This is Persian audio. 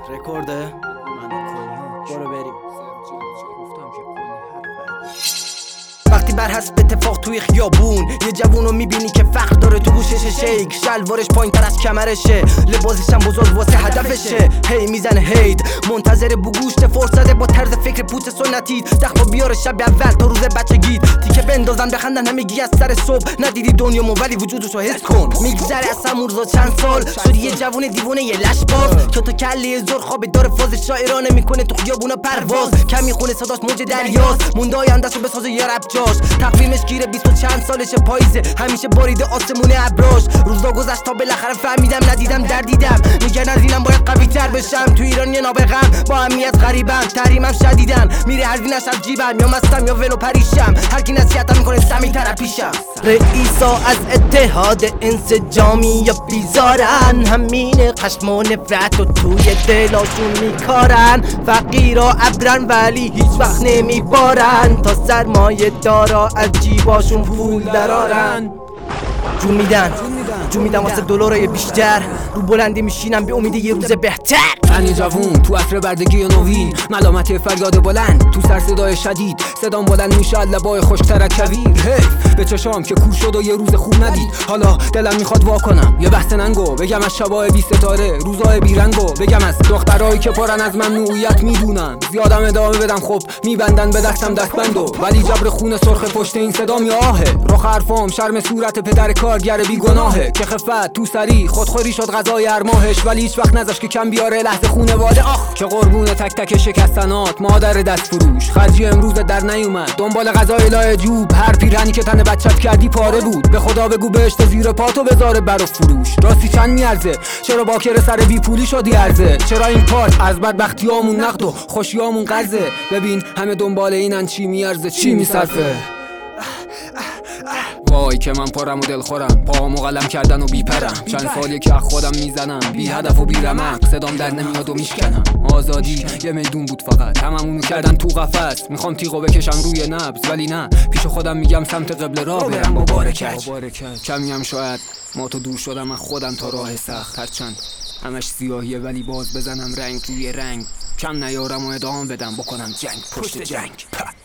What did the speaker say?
رکورده؟ برو بریم. وقتی بر حسب اتفاق توی خیابون یه جوونو میبینی که فخر داره تو گوشش شیک، شلوارش پایین تر از کمرشه، لباسش هم بزرگ واسه هدفشه. هی میزنه هید منتظر بگوشت فرصته با طرز فکر پوچ سنتی، دخوا بیاره شب اول تا روز بچگیت، تیکه بندازن بخندن همگی از سر صبح. ندیدی دنیامو ولی وجودشو حس کن. میگذره از همون روزا چند سال شدی یه جوون دیوونه یه لش باز که تو کله زور خوابه داره فاز شاعرانه میکنه تو خیابونا پرواز. کمی خونه صداش موج دریاست، مونده آیندهشو بسازه یه رپ جاش. تقویمش گیره 20 و چند سالشه، پاییزه همیشه باریده آسمونه ابراش. روزا گذشت تا بالاخره فهمیدم ندیدم دردیدم، میگن از اینم باید قوی تر بشم. تو ایران یه نابغم با اهمیت غریبم، تحریمم شدیدن میره هزینه‌اش از جیبم، یا مستم یا ولو پریشم، هر کی نصیحتم میکنه سمی تر پیشم. رئیسا از اتحاد انسجامی یا بیزارن، همین خشم و نفرت و توی دلاشون میکارن. فقیرا ابرن ولی هیچ وقت نمیبارن، تا سرمایه دارا از جیباشون پول درارن. جون میدن واسه دلارای بیشتر، رو بلندی میشینم به امید یه روز بهتر. من جوون تو عصر بردگی نوین، ملامتی فریاد بلند تو سر صدای شدید، صدام بلند میشه لبای خوشتر کویر. حیف به چشام که کور شد و یه روز خوب ندید، حالا دلم میخواد وا کنم یه بحث ننگو، بگم از شبای بی ستاره روزای بیرنگو، بگم از دخترایی که پرن از ممنوعیت میدونن، زیادم ادامه بدم خب میبندن به دستم دستبندو، ولی جبر خون سرخ پشت این صدام یا آهه. رخ حرفام شرم صورت پدر کارگر بیگناهه که خفت تو سری خودخوری شد غذای هر ماهش، ولی هیچ وقت نذاش که کم بیاره لحظه خونواده. آخ که قربون تک تک شکستنات مادر دست فروش، خرجی امروز در نیومد دنبال غذای لای جوب، هر پیرهنی که تن بچت کردی پاره بود، به خدا بگو بهشت زیر پاتو بذاره برا فروش. راستی چند میارزه؟ چرا باکر سر بی پولی شدی ارزه؟ چرا این پاش از بدبختیامون نقد و خوشیامون قرضه؟ ببین همه دنبال اینن چی میارزه چی میصرفه. وای که من پرم و دلخورم، پاهامو قلم کردن و بیپرم، چند سالیه که خودم میزنم بی هدف و بی رمق، صدام در نمیاد و میشکنم. آزادی یه میدون بود فقط، هممونو کردن تو قفس، میخوام تیغو بکشم روی نبض ولی نه، پیش خودم میگم سمت قبله را برم مبارکت. کمی هم شاید ما تو دور شدم از خودم تا راه سخت، هرچند همش سیاهیه ولی باز بزنم رنگ روی رنگ، کم نیارم و ادامه بدم بکنم جنگ پشت جنگ.